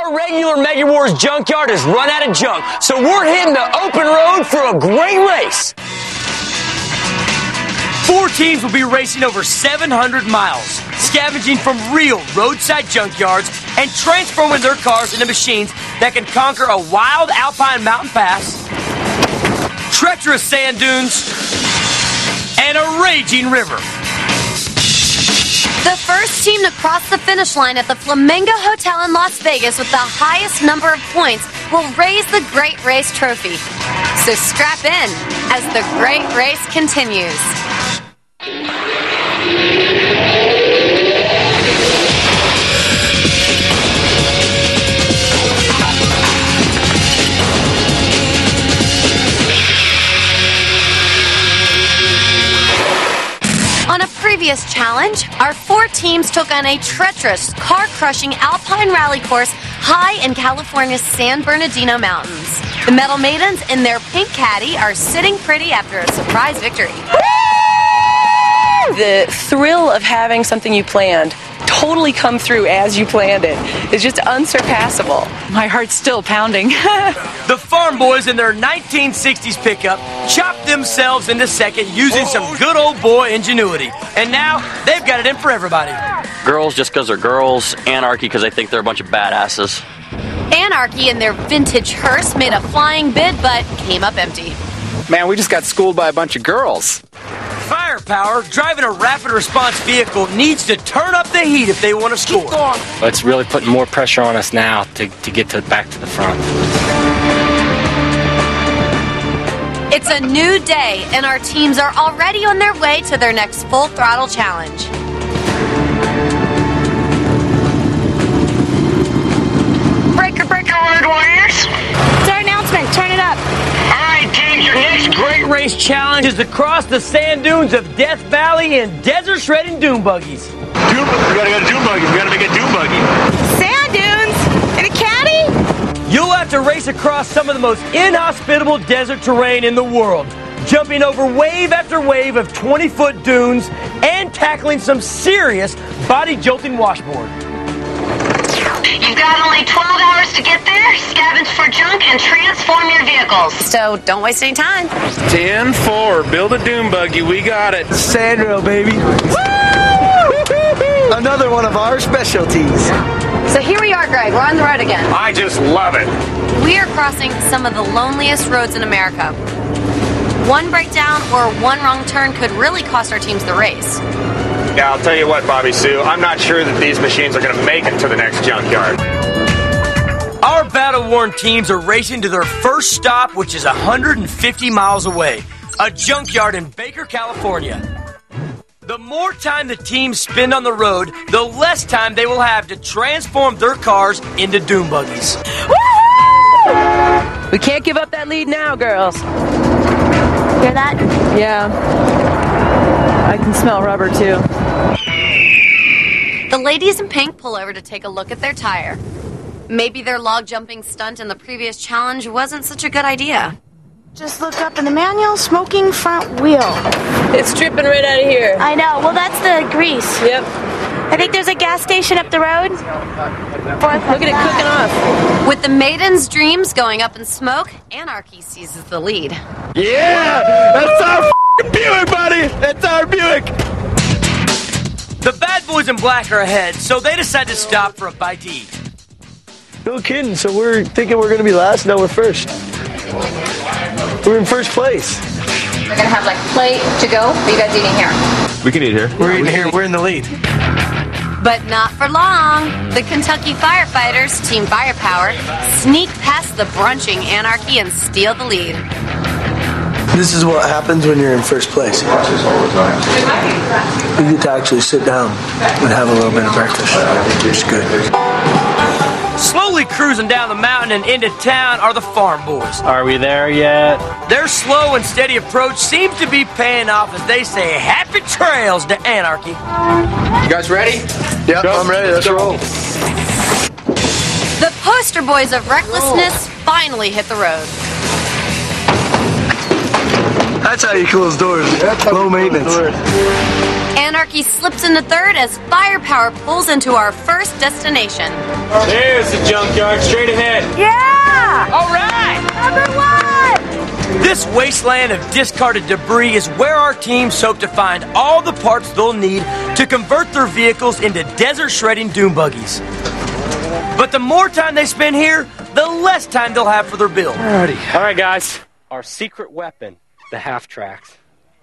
Our regular Mega Wars junkyard has run out of junk, so we're hitting the open road for a great race. 4 teams will be racing over 700 miles, scavenging from real roadside junkyards and transforming their cars into machines that can conquer a wild alpine mountain pass, treacherous sand dunes, and a raging river. The first team to cross the finish line at the Flamingo Hotel in Las Vegas with the highest number of points will raise the Great Race Trophy. So strap in as the Great Race continues. On a previous challenge, our 4 teams took on a treacherous, car-crushing alpine rally course high in California's San Bernardino Mountains. The Metal Maidens in their pink caddy are sitting pretty after a surprise victory. The thrill of having something you planned totally come through as you planned it is just unsurpassable. My heart's still pounding. The Farm Boys in their 1960s pickup chopped themselves into second using some good old boy ingenuity. And now they've got it in for everybody. Girls just because they're girls, Anarchy because they think they're a bunch of badasses. Anarchy in their vintage hearse made a flying bid but came up empty. Man, we just got schooled by a bunch of girls. Firepower, driving a rapid response vehicle, needs to turn up the heat if they want to score. It's really putting more pressure on us now to get back to the front. It's a new day, and our teams are already on their way to their next full throttle challenge. Breaker, Road Warriors. It's our announcement. Turn it up. All right, teams, your next Great Race Challenge is to cross the sand dunes of Death Valley in desert shredding dune buggies. We gotta go to dune buggy. We gotta make a dune buggy. Sand dunes in a caddy? You'll have to race across some of the most inhospitable desert terrain in the world, jumping over wave after wave of 20-foot dunes and tackling some serious body-jolting washboard. You've got only 12 hours to get there, scavenge for junk, and transform your vehicles. So don't waste any time. 10-4, build a dune buggy, we got it. Sandrail, baby. Another one of our specialties. So here we are, Greg. We're on the road again. I just love it. We are crossing some of the loneliest roads in America. One breakdown or one wrong turn could really cost our teams the race. Yeah, I'll tell you what, Bobby Sue, I'm not sure that these machines are going to make it to the next junkyard. Our battle-worn teams are racing to their first stop, which is 150 miles away, a junkyard in Baker, California. The more time the teams spend on the road, the less time they will have to transform their cars into dune buggies. We can't give up that lead now, girls. Hear that? Yeah. I can smell rubber, too. The ladies in pink pull over to take a look at their tire. Maybe their log jumping stunt in the previous challenge wasn't such a good idea. Just look up in the manual, smoking front wheel. It's dripping right out of here. I know. Well, that's the grease. Yep. I think there's a gas station up the road. Look at it cooking off. With the Maiden's dreams going up in smoke, Anarchy seizes the lead. Yeah! That's our Buick, buddy! That's our Buick! The bad boys in black are ahead, so they decide to stop for a bite to eat. No kidding. So we're thinking we're going to be last. No, we're first. We're in first place. We're gonna have like plate to go. Are you guys eating here? We can eat here. We're in here. We're in the lead. But not for long. The Kentucky firefighters, Team Firepower, sneak past the brunching Anarchy and steal the lead. This is what happens when you're in first place. You get to actually sit down and have a little bit of breakfast. It's good. Slowly cruising down the mountain and into town are the Farm Boys. Are we there yet? Their slow and steady approach seems to be paying off as they say happy trails to Anarchy. You guys ready? Yep, I'm ready. Let's roll. The poster boys of recklessness finally hit the road. That's how you close doors. Low maintenance. Anarchy slips into third as Firepower pulls into our first destination. There's the junkyard, straight ahead. Yeah! All right! Number 1! This wasteland of discarded debris is where our teams hope to find all the parts they'll need to convert their vehicles into desert shredding dune buggies. But the more time they spend here, the less time they'll have for their build. Alrighty. All right, guys. Our secret weapon, the half-tracks.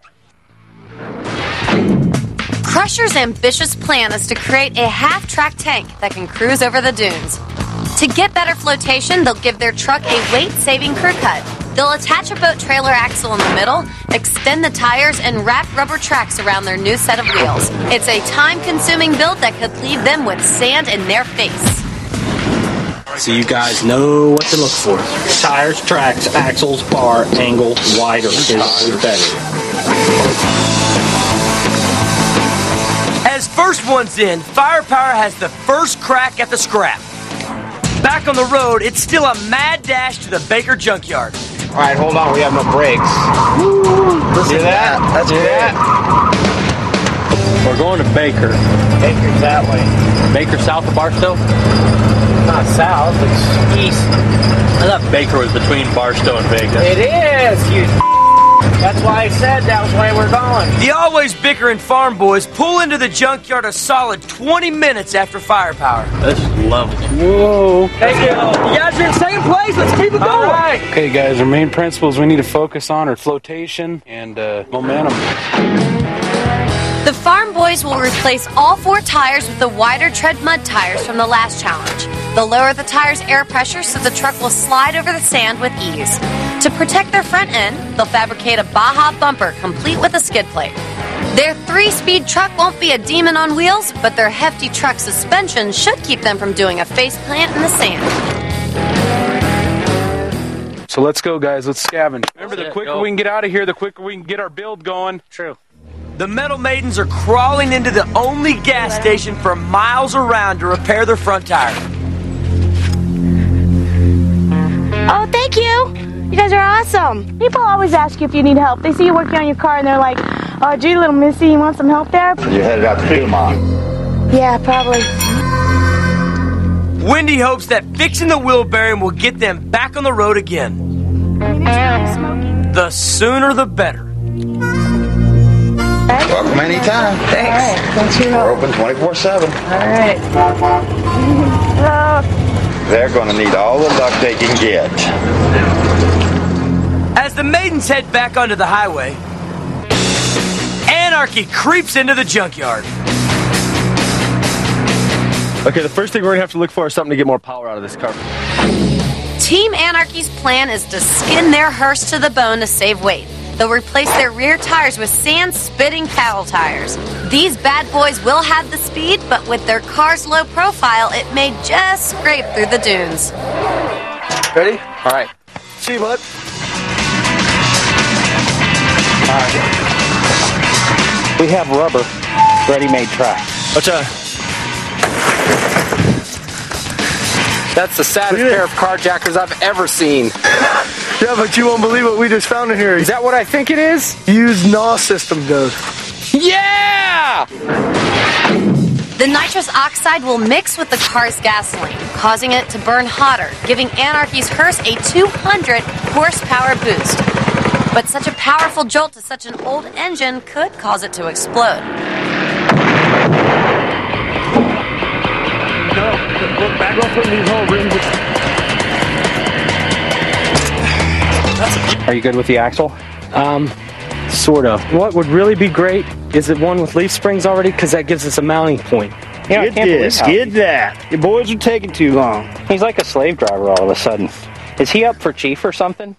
Crusher's ambitious plan is to create a half-track tank that can cruise over the dunes. To get better flotation, they'll give their truck a weight-saving crew cut. They'll attach a boat trailer axle in the middle, extend the tires, and wrap rubber tracks around their new set of wheels. It's a time-consuming build that could leave them with sand in their face. So you guys know what to look for. Tires, tracks, axles, bar, angle, wider is better. As first one's in, Firepower has the first crack at the scrap. Back on the road, it's still a mad dash to the Baker junkyard. All right, hold on. We have no brakes. Listen to that. That's great. We're going to Baker. Baker's that way. Baker south of Barstow? Not south, it's east. I thought Baker was between Barstow and Vegas. It is, you. That's why I said that was where we're going. The always bickering farm boys pull into the junkyard a solid 20 minutes after Firepower. This is lovely. Whoa. Thank you. You guys are in the same place. Let's keep it going. All right. Okay, guys, our main principles we need to focus on are flotation and momentum. The farm boys will replace all 4 tires with the wider tread mud tires from the last challenge. They'll lower the tire's air pressure so the truck will slide over the sand with ease. To protect their front end, they'll fabricate a Baja bumper complete with a skid plate. Their 3-speed truck won't be a demon on wheels, but their hefty truck suspension should keep them from doing a faceplant in the sand. So let's go, guys. Let's scavenge. Remember, the quicker we can get out of here, the quicker we can get our build going. True. The Metal Maidens are crawling into the only gas station for miles around to repair their front tire. Oh, thank you. You guys are awesome. People always ask you if you need help. They see you working on your car and they're like, oh, gee, little missy, you want some help there? You're headed out to Dumont. Yeah, probably. Wendy hopes that fixing the wheel bearing will get them back on the road again. The sooner the better. Welcome anytime. Thanks. Thanks for your We're help. open 24/7. All right. They're going to need all the luck they can get. As the Maidens head back onto the highway, Anarchy creeps into the junkyard. Okay, the first thing we're gonna have to look for is something to get more power out of this car. Team Anarchy's plan is to skin their hearse to the bone to save weight. They'll replace their rear tires with sand-spitting cattle tires. These bad boys will have the speed, but with their car's low profile, it may just scrape through the dunes. Ready? All right. See you, bud. We have rubber, ready-made track. What's that? That's the saddest pair of carjackers I've ever seen. Yeah, but you won't believe what we just found in here. Is that what I think it is? Used NOS system goes. Yeah! The nitrous oxide will mix with the car's gasoline, causing it to burn hotter, giving Anarchy's hearse a 200 horsepower boost. But such a powerful jolt to such an old engine could cause it to explode. Look back off from these whole rims. Are you good with the axle? Sort of. What would really be great is the one with leaf springs already, because that gives us a mounting point. Yeah, get this, get that. Your boys are taking too long. He's like a slave driver all of a sudden. Is he up for chief or something?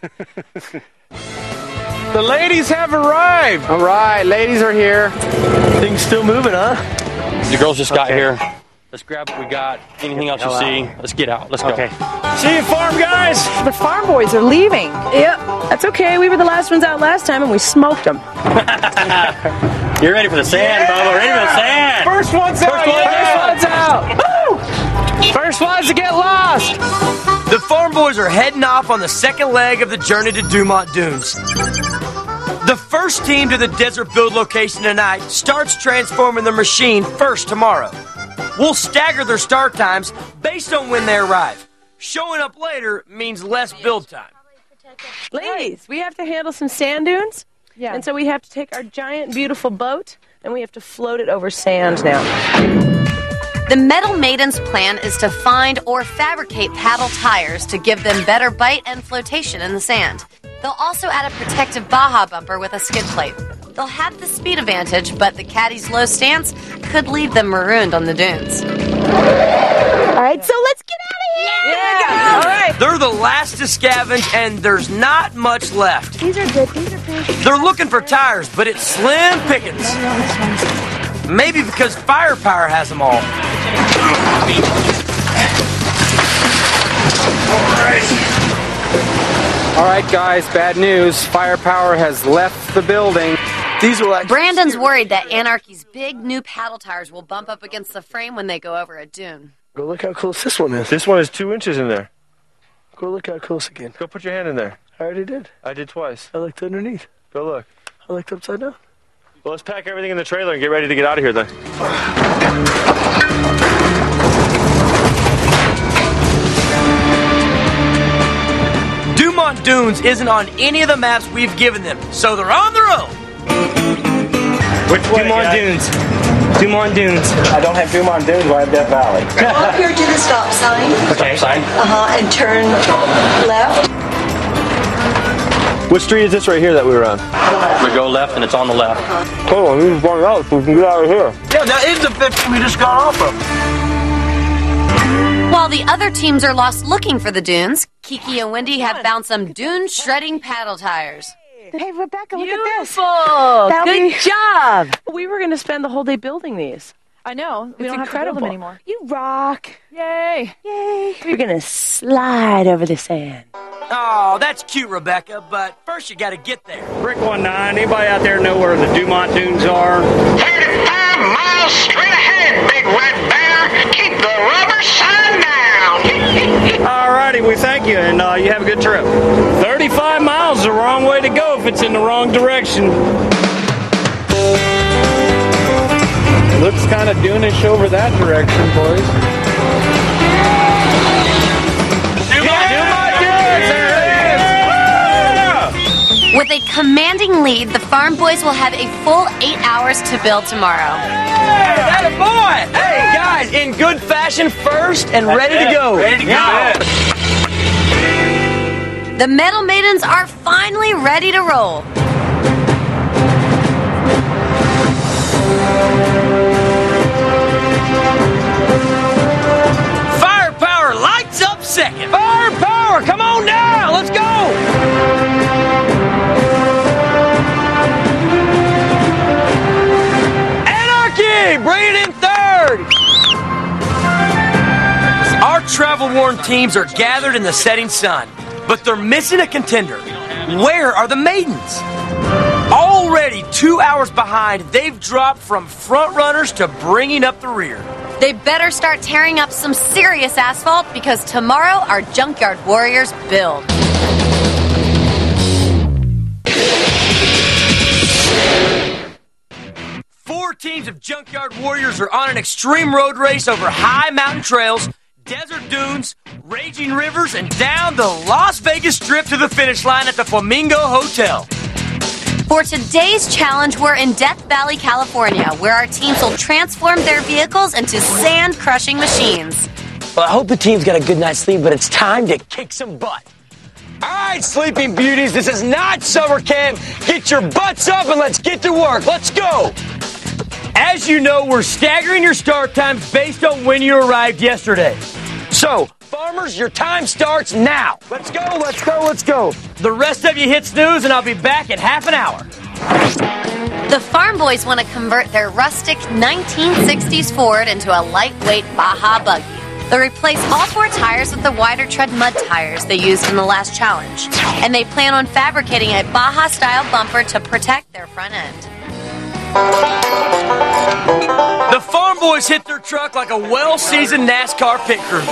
The ladies have arrived. All right, ladies are here. Things still moving, huh? The girls just got here. Let's grab what we got. Anything else you see? Let's get out. Let's go. Okay. See you, farm guys. The farm boys are leaving. Yep, that's okay. We were the last ones out last time and we smoked them. You're ready for the sand, Bubba. Ready for the sand. First one's out. First one's out. Woo! First ones to get lost. The farm boys are heading off on the second leg of the journey to Dumont Dunes. The first team to the Desert Build location tonight starts transforming their machine first tomorrow. We'll stagger their start times based on when they arrive. Showing up later means less build time. Ladies, we have to handle some sand dunes. Yeah. And so we have to take our giant, beautiful boat, and we have to float it over sand now. The Metal Maidens' plan is to find or fabricate paddle tires to give them better bite and flotation in the sand. They'll also add a protective Baja bumper with a skid plate. They'll have the speed advantage, but the caddy's low stance could leave them marooned on the dunes. All right, so let's get out of here. Yeah. All right. They're the last to scavenge, and there's not much left. These are good. These are big. They're looking for tires, but it's slim pickings. Maybe because Firepower has them all. All right, guys, bad news. Firepower has left the building. Brandon's worried that Anarchy's big new paddle tires will bump up against the frame when they go over a dune. Go look how close this one is. This one is 2 inches in there. Go look how close again. Go put your hand in there. I already did. I did twice. I looked underneath. Go look. I looked upside down. Well, let's pack everything in the trailer and get ready to get out of here then. Dumont Dunes isn't on any of the maps we've given them, so they're on their own. Which way, Dumont Dunes. Dumont Dunes. I don't have Dumont Dunes, I have Death Valley. Walk here to the stop sign. Okay. Stop sign. And turn left. What street is this right here that we were on? We go left and it's on the left. Oh, we just run out so we can get out of here. Yeah, that is the 50 we just got off of. While the other teams are lost looking for the dunes, Kiki and Wendy have found some dune-shredding paddle tires. Hey, Rebecca, look Beautiful. at this. Good job. We were going to spend the whole day building these. I know. We It's don't have to incredible. build them anymore. You rock. Yay. Yay. We're going to slide over the sand. Oh, that's cute, Rebecca, but first you gotta get there. Brick 19, anybody out there know where the Dumont Dunes are? 35 miles straight ahead, big red bear. Keep the rubber sign down. Alrighty, we thank you, and you have a good trip. 35 miles is the wrong way to go if it's in the wrong direction. Looks kind of dunish over that direction, boys. With a commanding lead, the Farm Boys will have a full 8 hours to build tomorrow. Hey, that a boy! Hey, guys, in good fashion first and ready to go. Ready to go. The Metal Maidens are finally ready to roll. Firepower lights up second. Firepower, come on down. Let's go. Bring it in third! Our travel-worn teams are gathered in the setting sun, but they're missing a contender. Where are the Maidens? Already 2 hours behind, they've dropped from front runners to bringing up the rear. They better start tearing up some serious asphalt because tomorrow our Junkyard Warriors build. Four teams of Junkyard Warriors are on an extreme road race over high mountain trails, desert dunes, raging rivers, and down the Las Vegas Strip to the finish line at the Flamingo Hotel. For today's challenge, we're in Death Valley, California, where our teams will transform their vehicles into sand-crushing machines. Well, I hope the team's got a good night's sleep, but it's time to kick some butt. All right, Sleeping Beauties, this is not summer camp. Get your butts up and let's get to work. Let's go. As you know, we're staggering your start times based on when you arrived yesterday. So, farmers, your time starts now. Let's go, let's go, let's go. The rest of you hit snooze, and I'll be back in half an hour. The Farm Boys want to convert their rustic 1960s Ford into a lightweight Baja buggy. They'll replace all four tires with the wider tread mud tires they used in the last challenge. And they plan on fabricating a Baja-style bumper to protect their front end. The Farm Boys hit their truck like a well-seasoned NASCAR pit crew.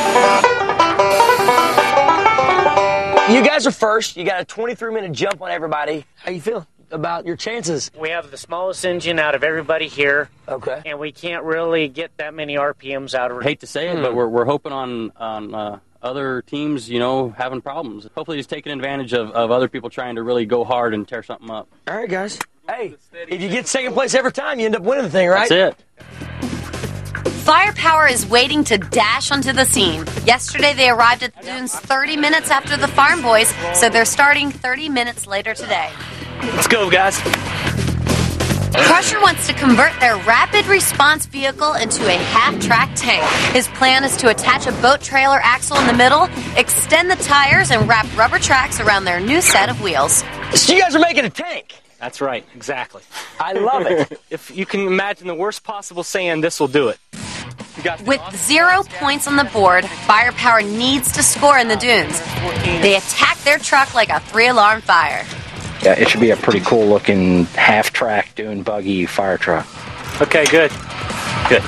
You guys are first. You got a 23-minute jump on everybody. How you feeling? about your chances? We have the smallest engine out of everybody here. Okay. And we can't really get that many RPMs out of it. I hate to say it, but we're hoping on other teams, having problems. Hopefully he's taking advantage of other people trying to really go hard and tear something up. All right, guys. Hey, if you get second place every time, you end up winning the thing, right? That's it. Firepower is waiting to dash onto the scene. Yesterday, they arrived at the dunes 30 minutes after the Farm Boys, so they're starting 30 minutes later today. Let's go, guys. Crusher wants to convert their rapid response vehicle into a half-track tank. His plan is to attach a boat trailer axle in the middle, extend the tires, and wrap rubber tracks around their new set of wheels. So you guys are making a tank. That's right, exactly. I love it. If you can imagine the worst possible sand, this will do it. With 0 points on the board, Firepower needs to score in the dunes. They attack their truck like a 3-alarm fire. Yeah, it should be a pretty cool looking half-track dune buggy fire truck. Okay, good. Good.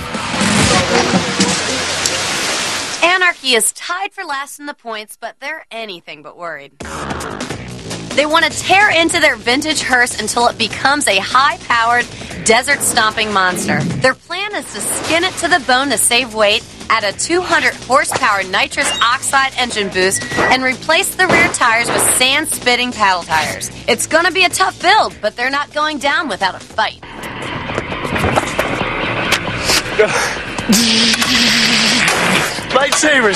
Anarchy is tied for last in the points, but they're anything but worried. They want to tear into their vintage hearse until it becomes a high-powered, desert-stomping monster. Their plan is to skin it to the bone to save weight, add a 200-horsepower nitrous oxide engine boost, and replace the rear tires with sand-spitting paddle tires. It's going to be a tough build, but they're not going down without a fight. Lightsabers.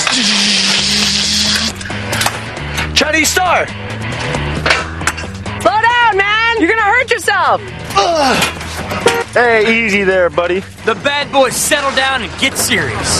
Chinese star. Slow down, man! You're gonna hurt yourself! Hey, easy there, buddy. The bad boys settle down and get serious.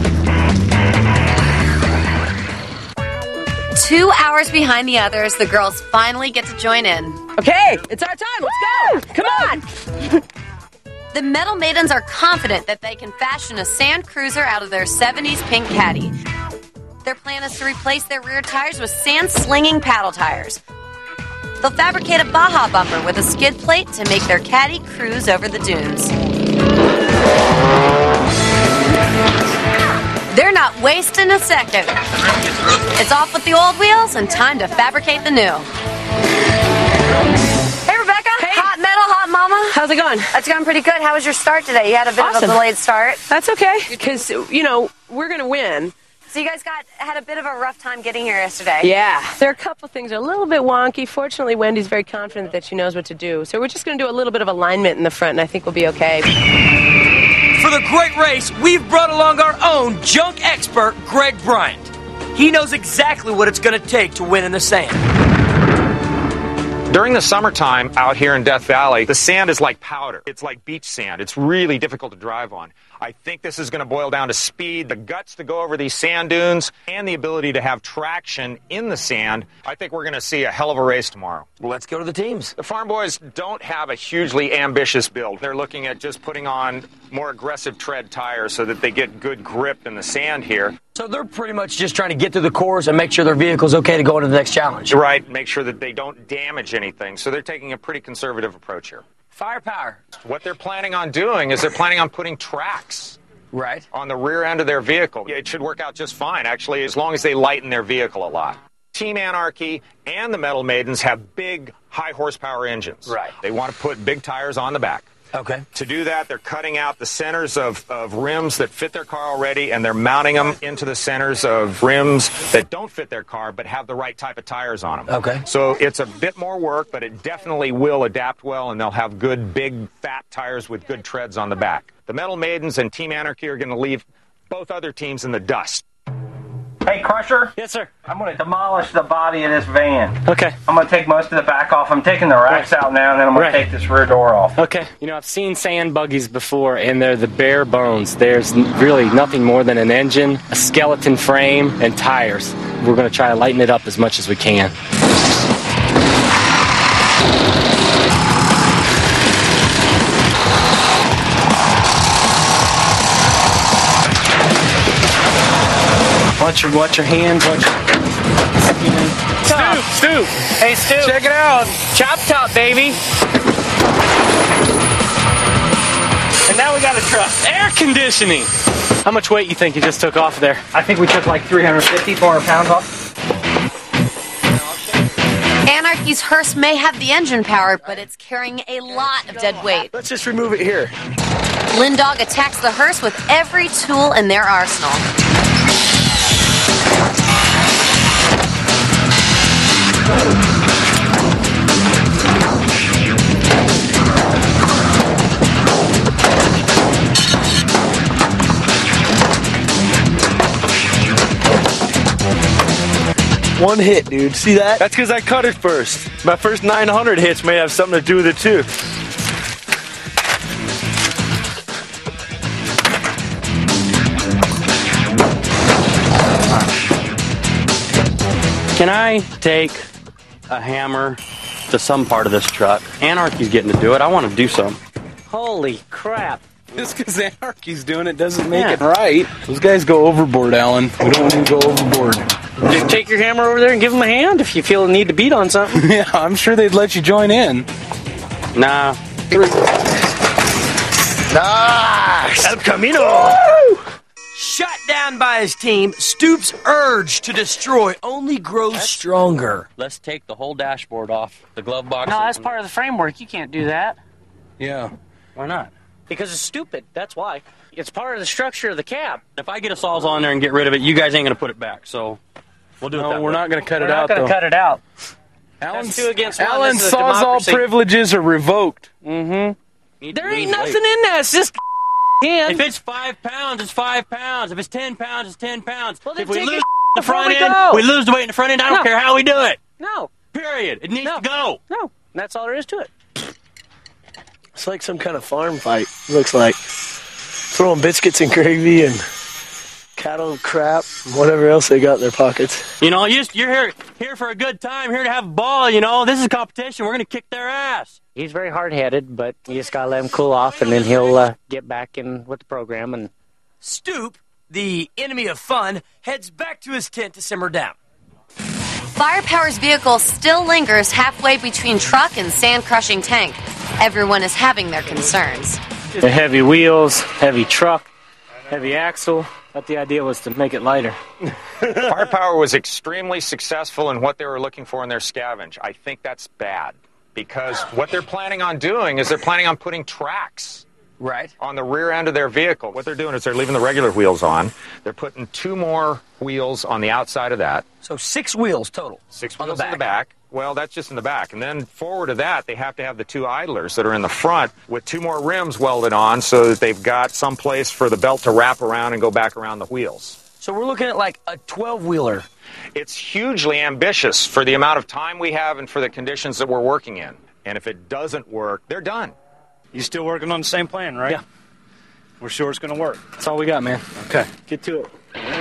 2 hours behind the others, the girls finally get to join in. Okay, it's our time. Let's go! Come on! The Metal Maidens are confident that they can fashion a sand cruiser out of their 70s pink caddy. Their plan is to replace their rear tires with sand-slinging paddle tires. They'll fabricate a Baja bumper with a skid plate to make their caddy cruise over the dunes. They're not wasting a second. It's off with the old wheels and time to fabricate the new. Hey, Rebecca. Hey. Hot metal, hot mama. How's it going? It's going pretty good. How was your start today? You had a bit of a delayed start. That's okay, because, we're going to win. So you guys had a bit of a rough time getting here yesterday. Yeah. There are a couple things that are a little bit wonky. Fortunately, Wendy's very confident that she knows what to do. So we're just going to do a little bit of alignment in the front, and I think we'll be okay. For the great race, we've brought along our own junk expert, Greg Bryant. He knows exactly what it's going to take to win in the sand. During the summertime out here in Death Valley, the sand is like powder. It's like beach sand. It's really difficult to drive on. I think this is going to boil down to speed, the guts to go over these sand dunes, and the ability to have traction in the sand. I think we're going to see a hell of a race tomorrow. Let's go to the teams. The Farm Boys don't have a hugely ambitious build. They're looking at just putting on more aggressive tread tires so that they get good grip in the sand here. So they're pretty much just trying to get through the course and make sure their vehicle's okay to go into the next challenge. Right, make sure that they don't damage anything. So they're taking a pretty conservative approach here. Firepower. What they're planning on doing is they're planning on putting tracks on the rear end of their vehicle. It should work out just fine, actually, as long as they lighten their vehicle a lot. Team Anarchy and the Metal Maidens have big, high-horsepower engines. Right. They want to put big tires on the back. Okay. To do that, they're cutting out the centers of rims that fit their car already, and they're mounting them into the centers of rims that don't fit their car but have the right type of tires on them. Okay. So it's a bit more work, but it definitely will adapt well, and they'll have good, big, fat tires with good treads on the back. The Metal Maidens and Team Anarchy are going to leave both other teams in the dust. Hey, Crusher. Yes, sir. I'm going to demolish the body of this van. Okay. I'm going to take most of the back off. I'm taking the racks out now, and then I'm going to take this rear door off. Okay. I've seen sand buggies before, and they're the bare bones. There's really nothing more than an engine, a skeleton frame, and tires. We're going to try to lighten it up as much as we can. Watch your hands. Stu. Hey, Stu. Check it out. Chop top, baby. And now we got a truck. Air conditioning. How much weight you think you just took off there? I think we took like 350, 400 pounds off. Anarchy's hearse may have the engine power, but it's carrying a lot of dead weight. Let's just remove it here. Lindog attacks the hearse with every tool in their arsenal. One hit, dude. See that? That's because I cut it first. My first 900 hits may have something to do with it, too. Can I take a hammer to some part of this truck? Anarchy's getting to do it. I want to do some. Holy crap. Just because Anarchy's doing it doesn't make it right. Those guys go overboard, Alan. We don't want to go overboard. Just take your hammer over there and give them a hand if you feel the need to beat on something. Yeah, I'm sure they'd let you join in. Nah. Nice! El Camino! Woo! Shot down by his team, Stoop's urge to destroy only grows stronger. Let's take the whole dashboard off the glove box. No, that's part of the framework. You can't do that. Yeah. Why not? Because it's stupid. That's why. It's part of the structure of the cab. If I get a Sawzall in there and get rid of it, you guys ain't going to put it back. So we'll do it that way. We're not going to cut it out, We're not going to cut it out. Alan's, That's 2 against 1. Alan's This is a Sawzall democracy. privileges are revoked. Mm-hmm. There ain't nothing in that. It's just hand. If it's 5 pounds, it's 5 pounds. If it's 10 pounds, it's 10 pounds. Well, if we take lose it the front before we end, go. we lose the weight in the front end. I don't care how we do it. No. Period. It needs to go. No. That's all there is to it. It's like some kind of farm fight, looks like. Throwing biscuits and gravy and cattle crap, and whatever else they got in their pockets. You know, you're here for a good time, here to have a ball, you know. This is competition. We're going to kick their ass. He's very hard-headed, but you just got to let him cool off, and then he'll get back in with the program. And Stoop, the enemy of fun, heads back to his tent to simmer down. Firepower's vehicle still lingers halfway between truck and sand-crushing tank. Everyone is having their concerns. The heavy wheels, heavy truck, heavy axle. But the idea was to make it lighter. Firepower was extremely successful in what they were looking for in their scavenge. I think that's bad because what they're planning on doing is they're planning on putting tracks on the rear end of their vehicle. What they're doing is they're leaving the regular wheels on. They're putting 2 more wheels on the outside of that. So 6 wheels total. 6 wheels in the back. Well, that's just in the back. And then forward of that, they have to have the 2 idlers that are in the front with 2 more rims welded on so that they've got some place for the belt to wrap around and go back around the wheels. So we're looking at like a 12-wheeler. It's hugely ambitious for the amount of time we have and for the conditions that we're working in. And if it doesn't work, they're done. You still working on the same plan, right? Yeah. We're sure it's going to work. That's all we got, man. Okay. Get to it.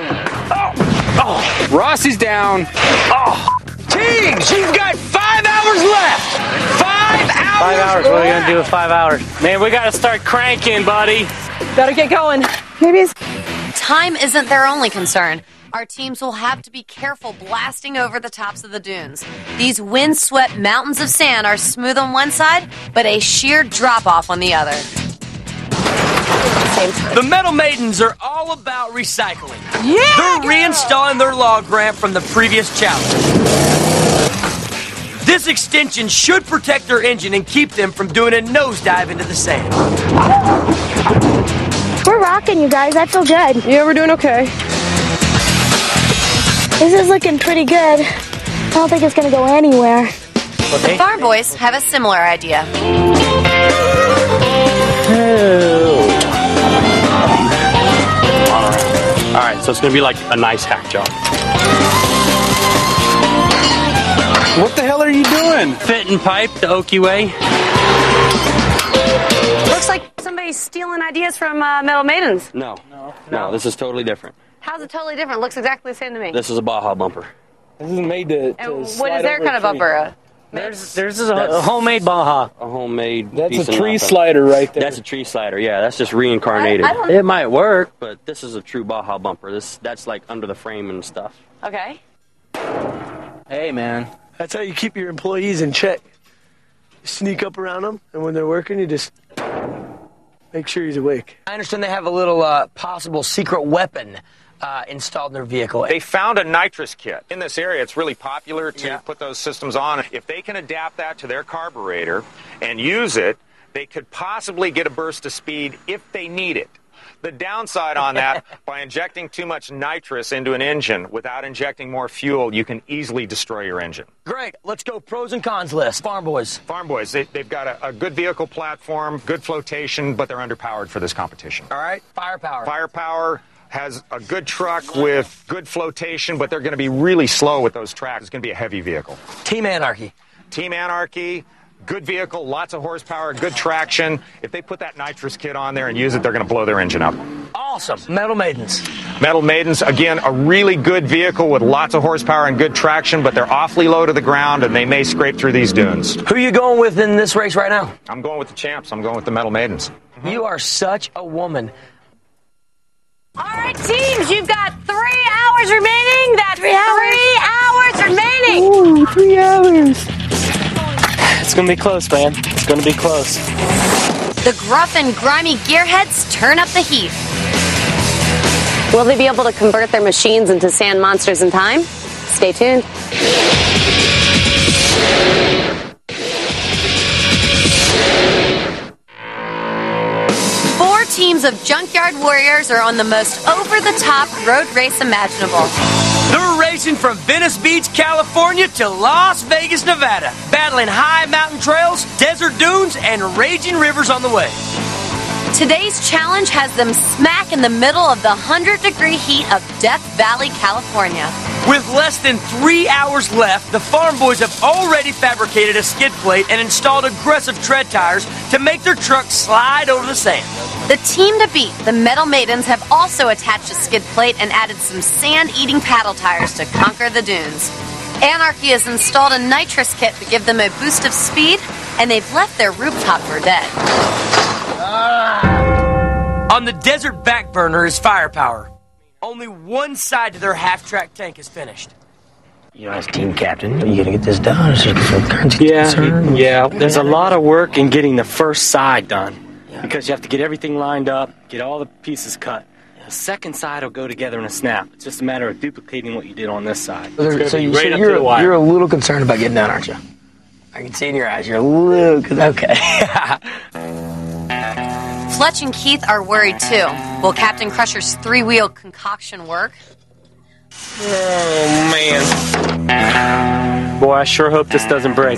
Oh, Rossi's down. Oh, teams, you've got 5 hours left. 5 hours. 5 hours. What are we going to do with 5 hours? Man, we got to start cranking, buddy. Gotta get going. Maybe it's... Time isn't their only concern. Our teams will have to be careful blasting over the tops of the dunes. These wind-swept mountains of sand are smooth on one side, but a sheer drop-off on the other. The Metal Maidens are all about recycling. Yeah, They're reinstalling their log ramp from the previous challenge. This extension should protect their engine and keep them from doing a nosedive into the sand. We're rocking, you guys. I feel good. Yeah, we're doing okay. This is looking pretty good. I don't think it's going to go anywhere. The Farm Boys have a similar idea. All right, so it's going to be like a nice hack job. What the hell are you doing? Fitting pipe the Okie way. Looks like somebody's stealing ideas from Metal Maidens. No, this is totally different. How's it totally different? Looks exactly the same to me. This is a Baja bumper. This is made to And what is their kind of bumper? There's a homemade Baja. A homemade. That's piece a of tree nothing. slider right there. That's a tree slider. Yeah, that's just reincarnated. I don't- It might work, but this is a true Baja bumper. That's like under the frame and stuff. Okay. Hey, man. That's how you keep your employees in check. You sneak up around them, and when they're working, you just make sure he's awake. I understand they have a little possible secret weapon installed in their vehicle? They found a nitrous kit. In this area, it's really popular to put those systems on. If they can adapt that to their carburetor and use it, they could possibly get a burst of speed if they need it. The downside on that, by injecting too much nitrous into an engine without injecting more fuel, you can easily destroy your engine. Great. Let's go pros and cons list. Farm Boys. Farm Boys, they've got a good vehicle platform, good flotation, but they're underpowered for this competition. All right. Firepower. Firepower has a good truck with good flotation, but they're going to be really slow with those tracks. It's going to be a heavy vehicle. Team Anarchy. Team Anarchy. Good vehicle, lots of horsepower, good traction. If they put that nitrous kit on there and use it, they're going to blow their engine up. Awesome. Metal Maidens. Metal Maidens, again, a really good vehicle with lots of horsepower and good traction, but they're awfully low to the ground, and they may scrape through these dunes. Who are you going with in this race right now? I'm going with the champs. I'm going with the Metal Maidens. You are such a woman. All right, teams, you've got 3 hours remaining. That's 3 hours remaining. Ooh, 3 hours. It's going to be close, man. It's going to be close. The gruff and grimy gearheads turn up the heat. Will they be able to convert their machines into sand monsters in time? Stay tuned. Four teams of junkyard warriors are on the most over-the-top road race imaginable. They're racing from Venice Beach, California to Las Vegas, Nevada, battling high mountain trails, desert dunes, and raging rivers on the way. Today's challenge has them smack in the middle of the 100-degree heat of Death Valley, California. With less than 3 hours left, the Farm Boys have already fabricated a skid plate and installed aggressive tread tires to make their truck slide over the sand. The team to beat, the Metal Maidens, have also attached a skid plate and added some sand-eating paddle tires to conquer the dunes. Anarchy has installed a nitrous kit to give them a boost of speed, and they've left their rooftop for dead. On the desert back burner is Firepower. Only one side to their half-track tank is finished. You know, as team captain, you got to get this done. Yeah. There's a lot of work in getting the first side done because you have to get everything lined up, get all the pieces cut. The second side will go together in a snap. It's just a matter of duplicating what you did on this side. So you're a little concerned about getting done, aren't you? I can see in your eyes. You're a little... Okay. Fletch and Keith are worried too. Will Captain Crusher's 3-wheel concoction work? Oh, man. Boy, I sure hope this doesn't break.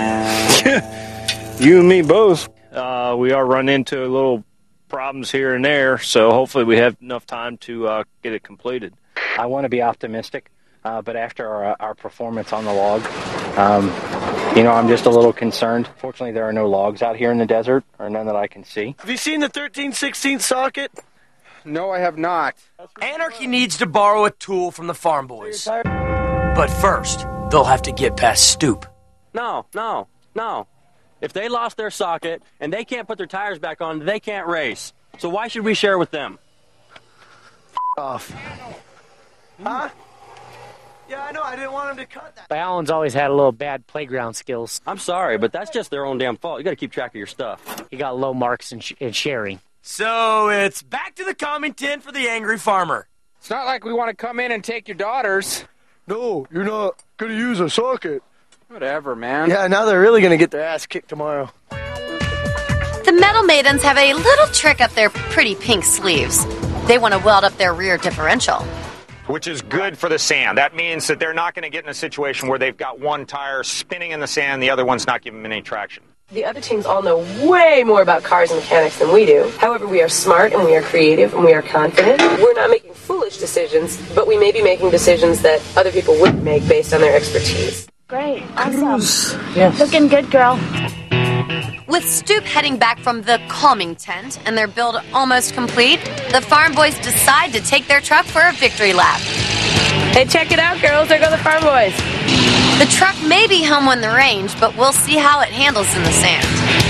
You and me both. We are running into little problems here and there, so hopefully we have enough time to get it completed. I want to be optimistic, but after our performance on the log, I'm just a little concerned. Fortunately, there are no logs out here in the desert, or none that I can see. Have you seen the 13/16 socket? No, I have not. Anarchy needs to borrow a tool from the Farm Boys. But first, they'll have to get past Stoop. No. If they lost their socket and they can't put their tires back on, they can't race. So why should we share with them? Off. Huh? Yeah, I know. I didn't want him to cut that. Alan's always had a little bad playground skills. I'm sorry, but that's just their own damn fault. You got to keep track of your stuff. He got low marks in sharing. So it's back to the calming tent for the angry farmer. It's not like we want to come in and take your daughters. No, you're not going to use a socket. Whatever, man. Yeah, now they're really going to get their ass kicked tomorrow. The Metal Maidens have a little trick up their pretty pink sleeves. They want to weld up their rear differential. Which is good for the sand. That means that they're not going to get in a situation where they've got one tire spinning in the sand, the other one's not giving them any traction. The other teams all know way more about cars and mechanics than we do. However, we are smart and we are creative and we are confident. We're not making foolish decisions, but we may be making decisions that other people wouldn't make based on their expertise. Great. Awesome. Yes. Looking good, girl. With Stoop heading back from the calming tent and their build almost complete, the Farm Boys decide to take their truck for a victory lap. Hey, check it out, girls. There go the Farm Boys. The truck may be home on the range, but we'll see how it handles in the sand.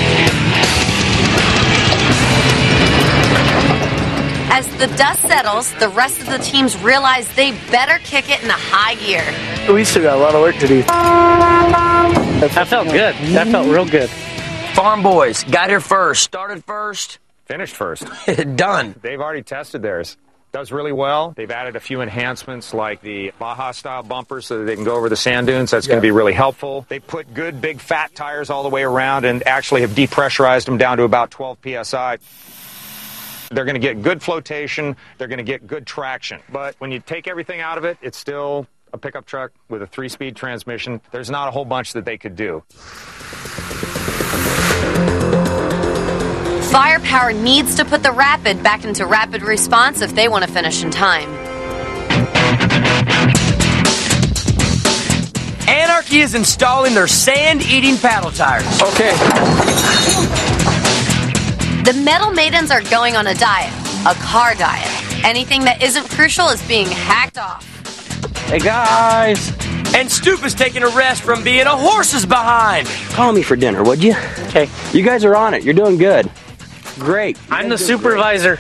As the dust settles, the rest of the teams realize they better kick it into high gear. We still got a lot of work to do. That felt good. That felt real good. Farm Boys got here first, started first, Finished first. done. They've already tested theirs. does really well. They've added a few enhancements like the Baja-style bumpers so that they can go over the sand dunes. That's going to be really helpful. They put good, big, fat tires all the way around and actually have depressurized them down to about 12 PSI. They're going to get good flotation. They're going to get good traction. But when you take everything out of it, it's still a pickup truck with a 3-speed transmission. There's not a whole bunch that they could do. Firepower needs to put the Rapid back into rapid response if they want to finish in time. Anarchy is installing their sand-eating paddle tires. Okay. The Metal Maidens are going on a diet, a car diet. Anything that isn't crucial is being hacked off. Hey, guys. And Stoop is taking a rest from being a horse's behind. Call me for dinner, would you? Okay. You guys are on it. You're doing good. Great. I'm the supervisor.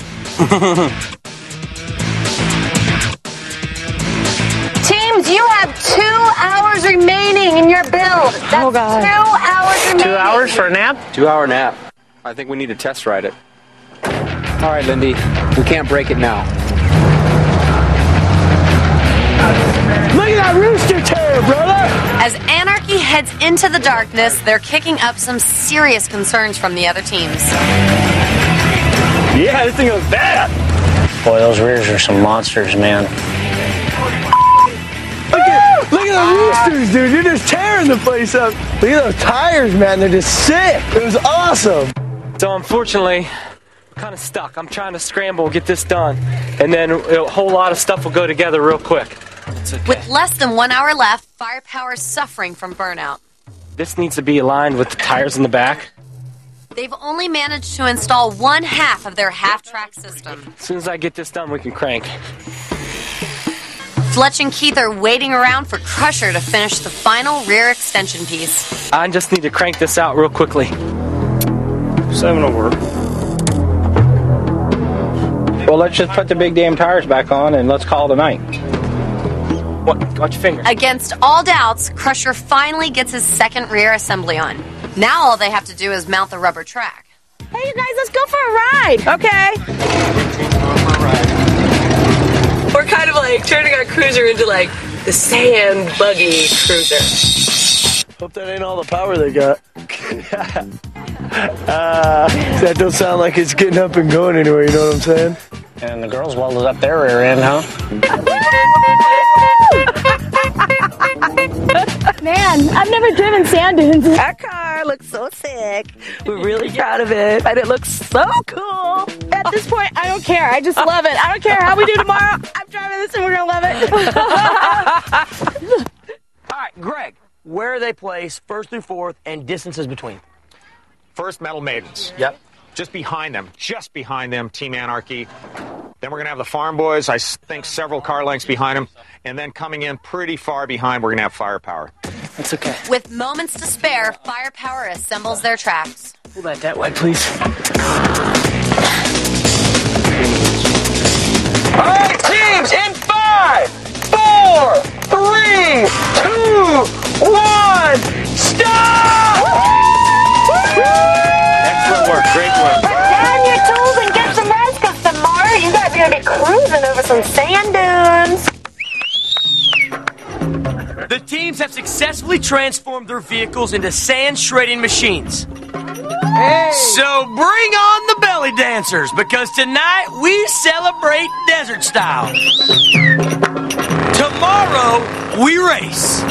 Teams, you have 2 hours remaining in your build. That's 2 hours remaining. 2 hours for a nap? 2-hour nap. I think we need to test ride it. All right, Lindy. We can't break it now. Look at that rooster tail, brother! As Anarchy heads into the darkness, they're kicking up some serious concerns from the other teams. Yeah, this thing goes bad. Boy, those rears are some monsters, man. Look at the roosters, dude. You're just tearing the place up. Look at those tires, man. They're just sick. It was awesome. So unfortunately, we're kind of stuck. I'm trying to scramble, get this done, and then a whole lot of stuff will go together real quick. Okay. With less than 1 hour left, Firepower is suffering from burnout. This needs to be aligned with the tires in the back. They've only managed to install 1/2 of their half-track system. As soon as I get this done, we can crank. Fletch and Keith are waiting around for Crusher to finish the final rear extension piece. I just need to crank this out real quickly. 7 will work. Well, let's just put the big damn tires back on and let's call it a night. Watch your finger. Against all doubts, Crusher finally gets his second rear assembly on. Now all they have to do is mount the rubber track. Hey, you guys, let's go for a ride. Okay. We're kind of like turning our cruiser into like the sand buggy cruiser. Hope that ain't all the power they got. That don't sound like it's getting up and going anywhere, you know what I'm saying? And the girls welded up their rear end, huh? Man, I've never driven sand dunes. Our car looks so sick. We're really proud of it, and it looks so cool. At this point, I don't care. I just love it. I don't care how we do tomorrow. I'm driving this, and we're gonna love it. All right, Greg, where are they placed, 1st through 4th, and distances between? First, Metal Maidens. Yep. Just behind them, Team Anarchy. Then we're going to have the Farm Boys, I think several car lengths behind them. And then coming in pretty far behind, we're going to have Firepower. That's okay. With moments to spare, Firepower assembles their tracks. Pull that way, please. All right, teams, in 5, 4, 3, 2, 1, stop! Excellent work, great work. Put down your tools and get some rest, because tomorrow you guys are going to be cruising over some sand dunes. The teams have successfully transformed their vehicles into sand shredding machines. Hey. So bring on the belly dancers, because tonight we celebrate desert style. Tomorrow we race.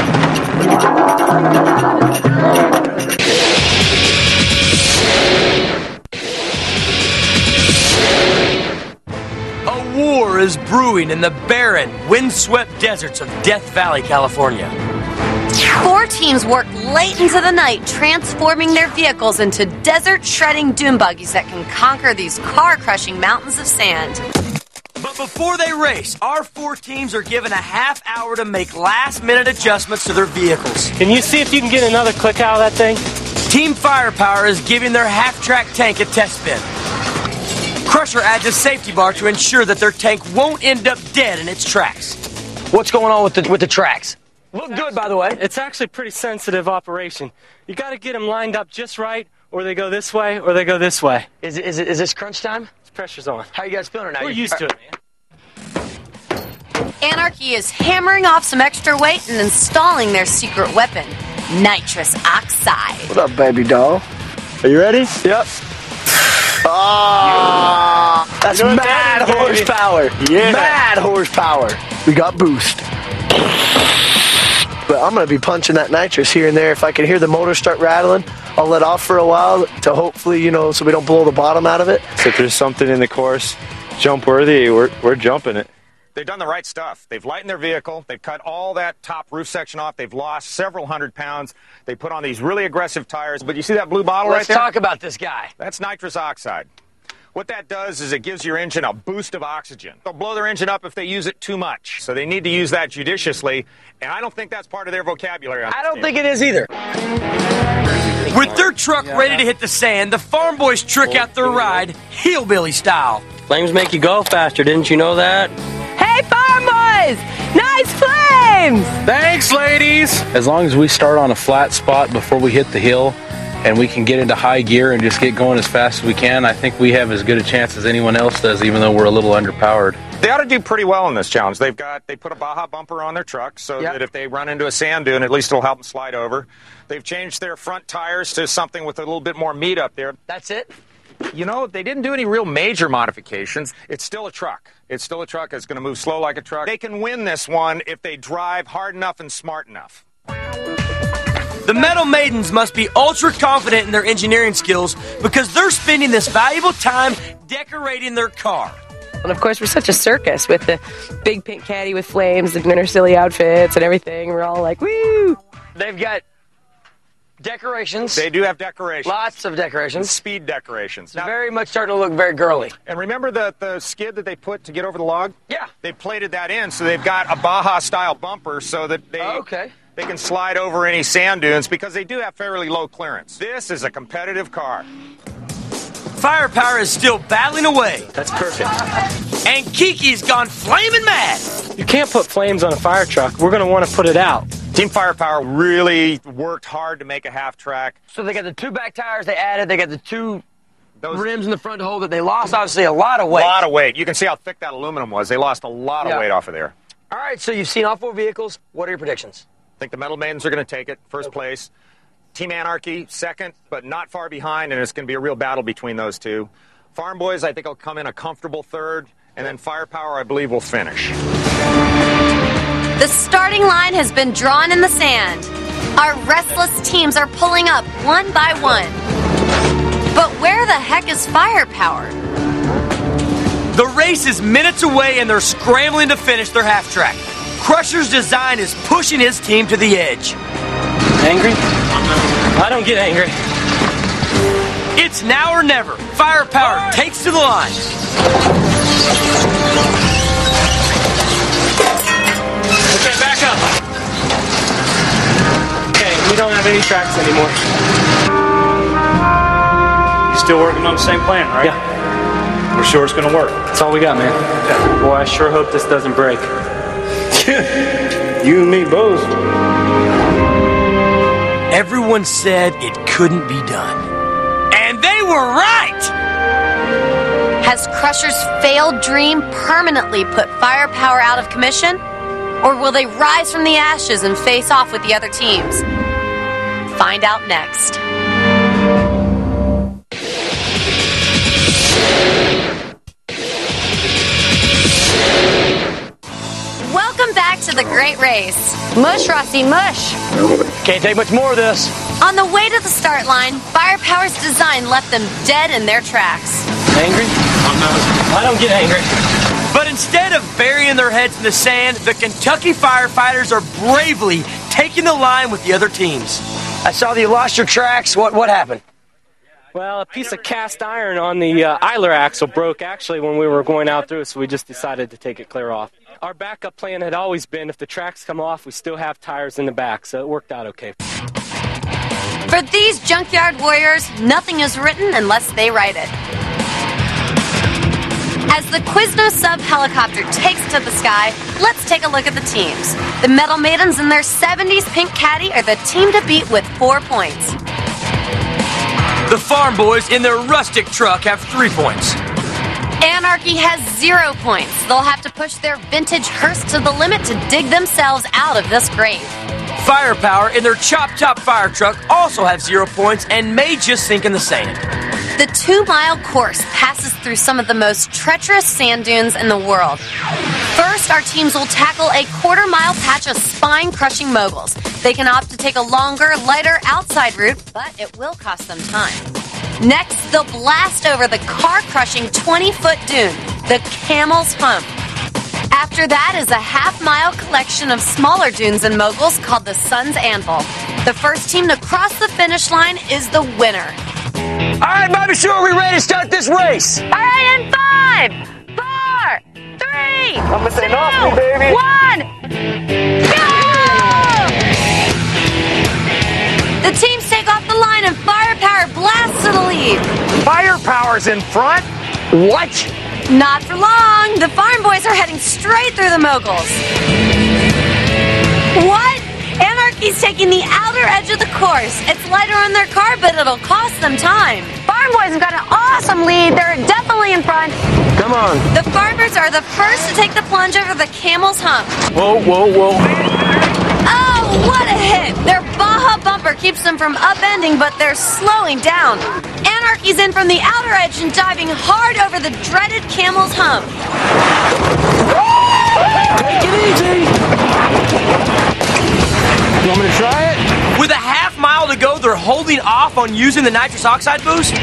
A war is brewing in the barren, windswept deserts of Death Valley, California. 4 teams work late into the night, transforming their vehicles into desert-shredding dune buggies that can conquer these car-crushing mountains of sand. But before they race, our 4 teams are given a half hour to make last-minute adjustments to their vehicles. Can you see if you can get another click out of that thing? Team Firepower is giving their half-track tank a test spin. Crusher adds a safety bar to ensure that their tank won't end up dead in its tracks. What's going on with the tracks? Look good, by the way. It's actually a pretty sensitive operation. You got to get them lined up just right, or they go this way, or they go this way. Is this crunch time? Pressure's on. How you guys feeling right now? We're used to it, man. Anarchy is hammering off some extra weight and installing their secret weapon, nitrous oxide. What up, baby doll? Are you ready? Yep. Oh, that's mad horsepower. Yeah. Mad horsepower. We got boost. But I'm going to be punching that nitrous here and there. If I can hear the motor start rattling, I'll let off for a while to hopefully, so we don't blow the bottom out of it. So if there's something in the course jump worthy, we're jumping it. They've done the right stuff. They've lightened their vehicle. They've cut all that top roof section off. They've lost several hundred pounds. They put on these really aggressive tires. But you see that blue bottle right there? Let's talk about this guy. That's nitrous oxide. What that does is it gives your engine a boost of oxygen. They'll blow their engine up if they use it too much. So they need to use that judiciously. And I don't think that's part of their vocabulary. I don't think it is either. With their truck ready to hit the sand, the Farm Boys trick out their ride, hillbilly style. Flames make you go faster, didn't you know that? Hey, Farm Boys! Nice flames! Thanks, ladies! As long as we start on a flat spot before we hit the hill and we can get into high gear and just get going as fast as we can, I think we have as good a chance as anyone else does, even though we're a little underpowered. They ought to do pretty well in this challenge. They put a Baja bumper on their truck so that if they run into a sand dune, at least it'll help them slide over. They've changed their front tires to something with a little bit more meat up there. That's it? They didn't do any real major modifications. It's still a truck. It's still a truck. It's going to move slow like a truck. They can win this one if they drive hard enough and smart enough. The Metal Maidens must be ultra confident in their engineering skills because they're spending this valuable time decorating their car. And of course, we're such a circus with the big pink caddy with flames and their silly outfits and everything. We're all like, woo! They've got decorations. They do have decorations. Lots of decorations. Speed decorations. Now, very much starting to look very girly. And remember the skid that they put to get over the log? Yeah. They plated that in, so they've got a Baja-style bumper so that they can slide over any sand dunes because they do have fairly low clearance. This is a competitive car. Firepower is still battling away. That's perfect. And Kiki's gone flaming mad. You can't put flames on a fire truck. We're going to want to put it out. Team Firepower really worked hard to make a half track. So they got the two back tires they added. They got the two rims in the front hole that they lost, obviously, a lot of weight. A lot of weight. You can see how thick that aluminum was. They lost a lot of weight off of there. All right, so you've seen all four vehicles. What are your predictions? I think the Metal Maidens are going to take it, first place. Team Anarchy, second, but not far behind, and it's going to be a real battle between those two. Farm Boys, I think, will come in a comfortable third, and then Firepower, I believe, will finish. The starting line has been drawn in the sand. Our restless teams are pulling up one by one. But where the heck is Firepower? The race is minutes away, and they're scrambling to finish their half track. Crusher's design is pushing his team to the edge. Angry? I don't get angry. It's now or never. Firepower takes to the line. Okay, back up. Okay, we don't have any tracks anymore. You still working on the same plan, right? Yeah. We're sure it's going to work. That's all we got, man. Okay. Boy, I sure hope this doesn't break. You and me both. Everyone said it couldn't be done. And they were right! Has Crusher's failed dream permanently put Firepower out of commission? Or will they rise from the ashes and face off with the other teams? Find out next. Welcome back to the Great Race. Mush, Rossi, mush. Can't take much more of this. On the way to the start line, Firepower's design left them dead in their tracks. Angry? I don't get angry. But instead of burying their heads in the sand, the Kentucky firefighters are bravely taking the line with the other teams. I saw that you lost your tracks. What happened? Well, a piece of cast iron on the idler axle broke actually when we were going out through, so we just decided to take it clear off. Our backup plan had always been if the tracks come off, we still have tires in the back, so it worked out okay. For these junkyard warriors, nothing is written unless they write it. As the Quiznos sub helicopter takes to the sky, let's take a look at the teams. The Metal Maidens in their 70s pink caddy are the team to beat with 4 points. The Farm Boys in their rustic truck have 3 points. Anarchy has 0 points. They'll have to push their vintage hearse to the limit to dig themselves out of this grave. Firepower in their Chop Top fire truck also have 0 points and may just sink in the sand. The 2-mile course passes through some of the most treacherous sand dunes in the world. First, our teams will tackle a quarter-mile patch of spine-crushing moguls. They can opt to take a longer, lighter outside route, but it will cost them time. Next, they'll blast over the car-crushing 20-foot dune, the Camel's Hump. After that is a half-mile collection of smaller dunes and moguls called the Sun's Anvil. The first team to cross the finish line is the winner. All right, Bobby Shore, are we ready to start this race? All right, in 5, 4, 3, I'm 2, saying off me, baby. 1, go! The teams take off the line and Firepower blasts to the lead. Firepower's in front? What? Not for long. The Farm Boys are heading straight through the moguls. What? Anarchy's taking the outer edge of the course. It's lighter on their car, but it'll cost them time. Farm Boys have got an awesome lead. They're definitely in front. Come on. The Farmers are the first to take the plunge over the Camel's Hump. Whoa, whoa, whoa. Oh, what a hit! Their Baja bumper keeps them from upending, but they're slowing down. Anarchy's in from the outer edge and diving hard over the dreaded Camel's Hump. Take it easy. You want me to try it? With a half mile to go, they're holding off on using the nitrous oxide boost.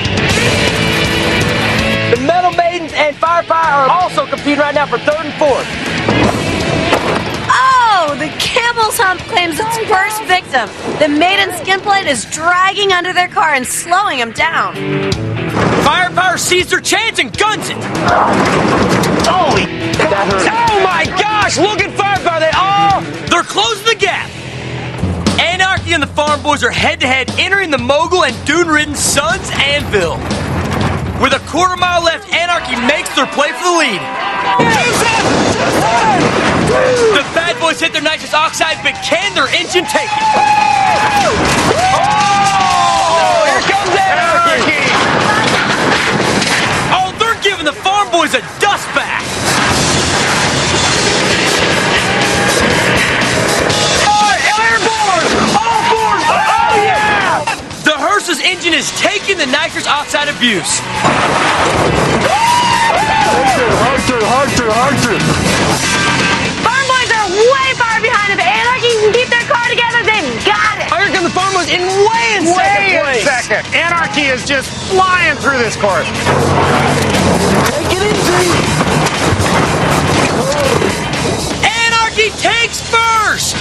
The Metal Maidens and Firepower are also competing right now for 3rd and 4th. Oh, the Camel's Hump claims its first victim. The Maiden skin plate is dragging under their car and slowing them down. Firepower sees their chance and guns it. Holy, that hurt. Oh my gosh, look at Firepower. They're closing the gap. Anarchy and the Farm Boys are head-to-head entering the mogul and dune-ridden Sun's Anvil. With a quarter-mile left, Anarchy makes their play for the lead. The Bad Boys hit their nitrous oxide, but can their engine take it? Oh! Here comes Anarchy! Oh, they're giving the Farm Boys a dust bath. The hearse's engine is taking the nitrous oxide abuse. Harder. Farm Boys are way far behind. If Anarchy can keep their car together, they've got it. Here come the Farm Boys in way in second place. Second. Anarchy is just flying through this course. Take it easy. Anarchy takes first.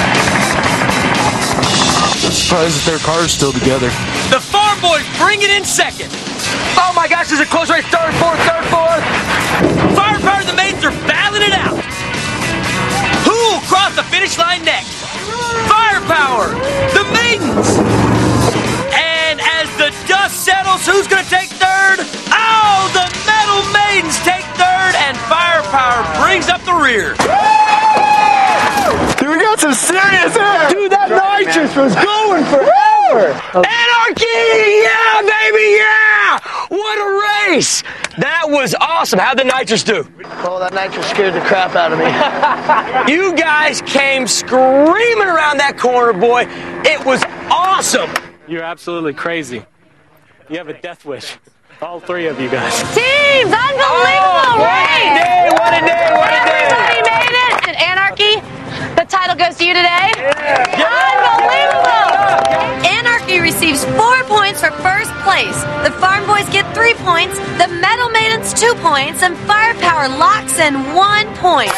Surprised that their car's still together. The Farm Boys bring it in second. Oh my gosh, there's a close race. 3rd, 4th. Firepower and the Maidens are battling it out. Who will cross the finish line next? Firepower, the Maidens. And as the dust settles, who's going to take 3rd? Oh, the Metal Maidens take 3rd, and Firepower brings up the rear. Dude, we got some serious air. Dude, that nitrous was going forever. Anarchy! Yeah, baby, yeah! What a race! That was awesome. How'd the nitrous do? Oh, that nitrous scared the crap out of me. You guys came screaming around that corner, boy. It was awesome. You're absolutely crazy. You have a death wish. All 3 of you guys. Teams, unbelievable race! What a day! Everybody made it! And Anarchy, the title goes to you today. Unbelievable! Anarchy receives 4 points for first place. The Farm Boys get 3 points, the Metal Maidens 2 points, and Firepower locks in 1 point.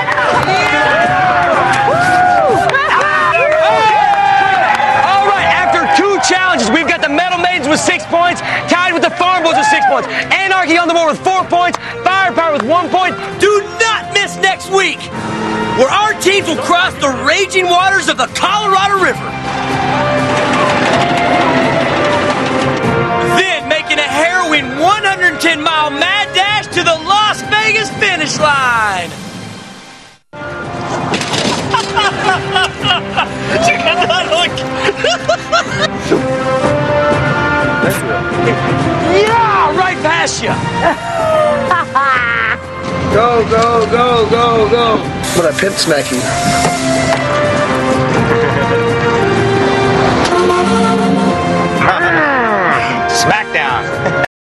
All right, after 2 challenges, we've got the Metal Maidens with 6 points, tied with the Farm Boys with 6 points. Anarchy on the board with 4 points, Firepower with 1 point. Do not miss next week, where our teams will cross the raging waters of the Colorado River. Then making a harrowing 110-mile mad dash to the Las Vegas finish line. Yeah, right past you. Go, go, go, go, go. But I pimp smack you.